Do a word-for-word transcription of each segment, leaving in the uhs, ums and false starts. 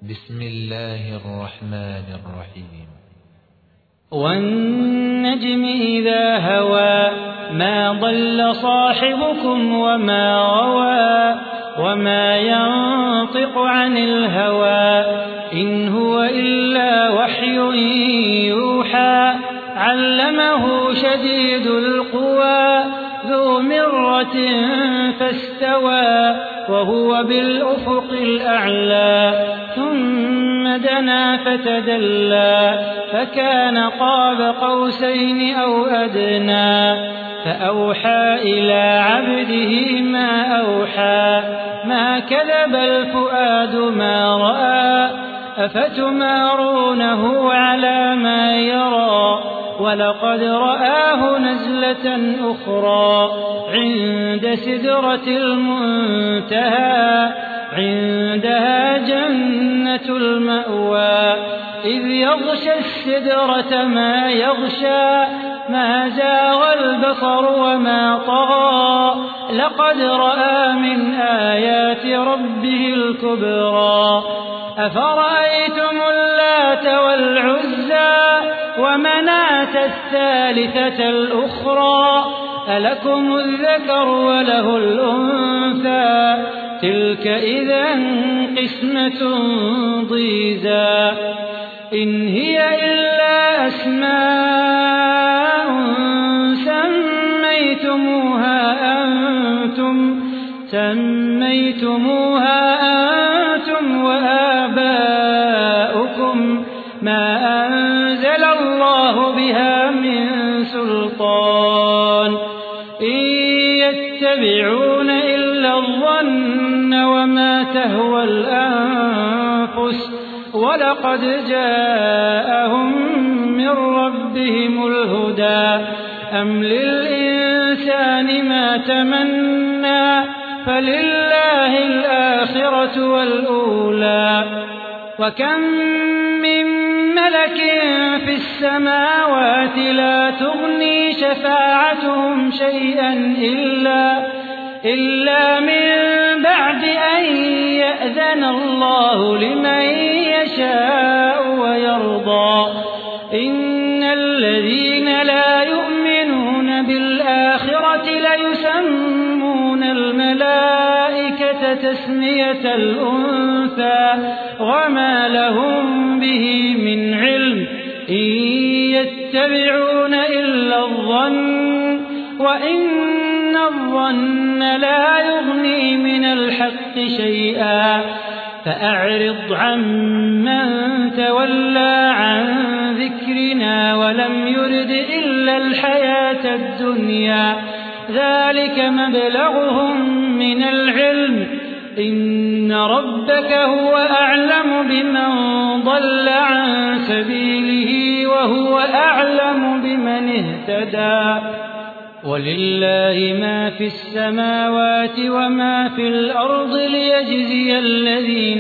بسم الله الرحمن الرحيم. والنجم إذا هوى ما ضل صاحبكم وما غوى وما ينطق عن الهوى إن هو إلا وحي يوحى علمه شديد القوى ذو مرة فاستوى وهو بالأفق الأعلى ثم دنا فتدلى فكان قاب قوسين أو أدنى فأوحى إلى عبده ما أوحى ما كذب الفؤاد ما رأى أفتمارونه على ما يرى ولقد رآه نزلة أخرى عند سدرة المنتهى عندها جنة المأوى إذ يغشى السدرة ما يغشى ما زاغ البصر وما طغى لقد رأى من آيات ربه الكبرى أفرأيتم اللات والعزى ومناة الثالثة الأخرى ألكم الذكر وله الأنثى تلك إذا قسمة ضيزى إن هي إلا أسماء سميتموها أنتم سميتموها أنتم وآباؤكم ما أنزل الله بها من سلطان إن يتبعون إلا الظن وما تهوى الأنفس ولقد جاءهم من ربهم الهدى أم للإنسان ما تمنى فلله الآخرة والأولى وكم من ملك في السماوات لا تغني شفاعتهم شيئا إلا, إلا من بعد أن يأذن الله لمن يشاء ويرضى إن الذين لا يؤمنون بالآخرة ليسمون الملائكة تسمية الأنثى وما لهم به من علم إن يتبعون إلا الظن وإن الظن لا يغني من الحق شيئا فأعرض عمن تولى عن ذكرنا ولم يرد إلا الحياة الدنيا ذلك مبلغهم من العلم إن ربك هو أعلم بمن ضل عن سبيله وهو أعلم بمن اهتدى ولله ما في السماوات وما في الأرض ليجزي الذين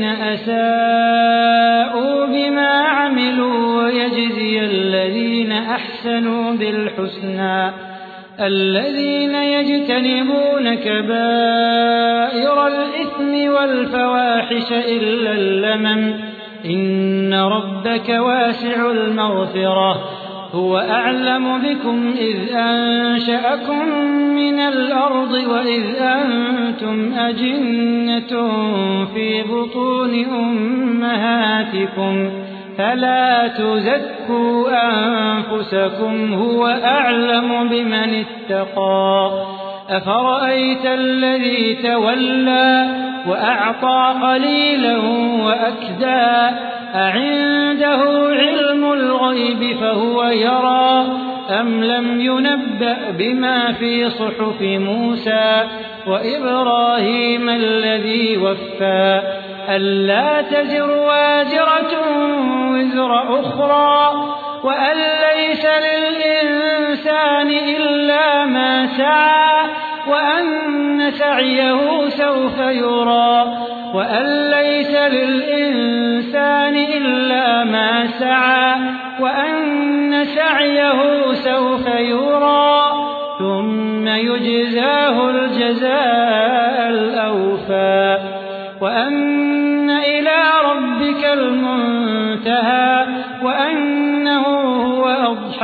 أساءوا بما عملوا ويجزي الذين أحسنوا بالحسنى الذين يجتنبون كبائر الإثم والفواحش إلا اللمم إن ربك واسع المغفرة هو أعلم بكم إذ أنشأكم من الأرض وإذ أنتم أجنة في بطون أمهاتكم فلا تزكوا أنفسكم هو أعلم بمن اتقى أفرأيت الذي تولى وأعطى قليلا وأكدى أعنده علم الغيب فهو يرى أم لم ينبأ بما في صحف موسى وإبراهيم الذي وفى ألا تزر وازرة وزر أخرى وأن ليس للإنسان إلا ما سعى وأن سعيه سوف يرى وأن ليس للإنسان إلا ما سعى وأن سعيه سوف يرى ثم يجزاه الجزاء الأوفى وأن إلى ربك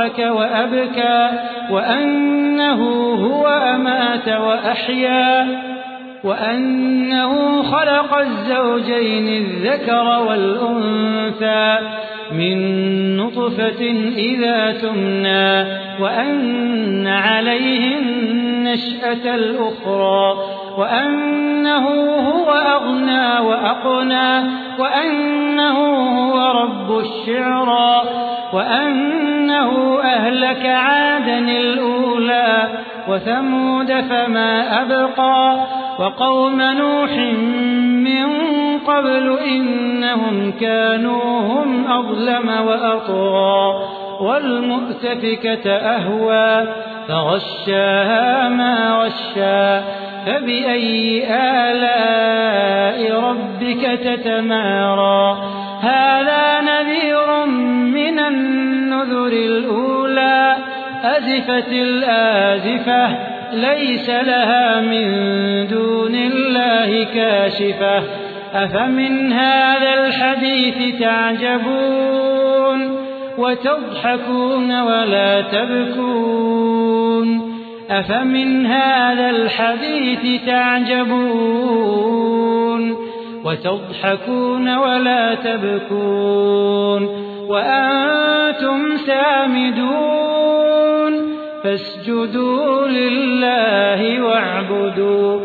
وأضحك وأبكى وأنه هو أمات وأحيا وأنه خلق الزوجين الذكر والأنثى من نطفة إذا تمنى وأن عليه النشأة الأخرى وأنه هو أغنى وأقنى وأنه هو رب الشعرى وأنه أهلك عادا الأولى وثمود فما أبقى وقوم نوح من قبل إنهم كانوا هم أظلم وأطغى والمؤتفكة أهوى فغشاها ما غشى فبأي آلاء ربك تتمارى هذا نذير من النذر الأولى أزفت الآزفة ليس لها من دون الله كاشفة أفمن هذا الحديث تعجبون وتضحكون ولا تبكون أفمن هذا الحديث تعجبون وتضحكون ولا تبكون وأنتم سامدون فاسجدوا لله واعبدوا